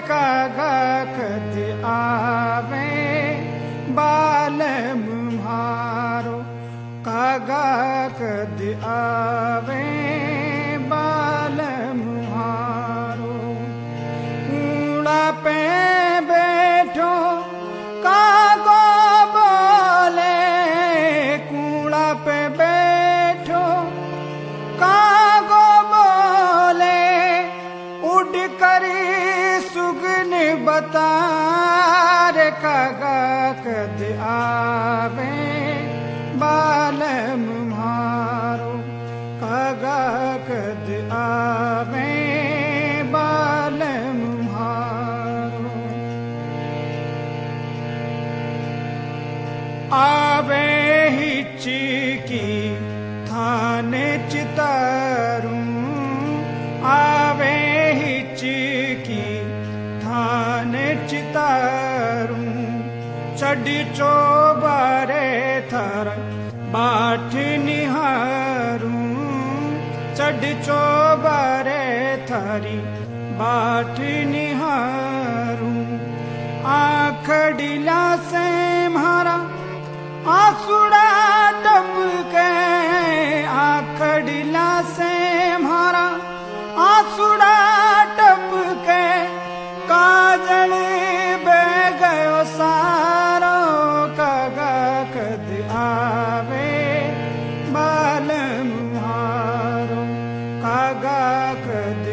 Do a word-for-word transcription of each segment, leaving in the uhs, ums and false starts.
कागा कद आवे बाल मुहारो, कागा कद आवे बाल मुहारो। कूड़ा पे बैठो कागो बोले, कूड़ा पे बैठो कागो बोले, उड़ कर सुगन बता रे कागा कद आवे बाल मुहारो, कागा कद आवे बाल मुहारो। आवे हिचकी थाने चितारूं, आवे हिचकी थाने चितारूं। चढ़ चोबारे थर बाट निहारूं, चढ़ चोबारे थरी बाट निहारूं। आखड़िला से मारा आंसुड़ा टपके, आखड़िला से मारा आंसुड़ा टपके। काजल बह गयो सारो, कागा कद आवे बाल मुहारो, कागा कद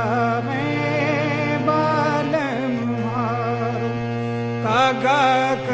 आवे बाल मुहारो, कागा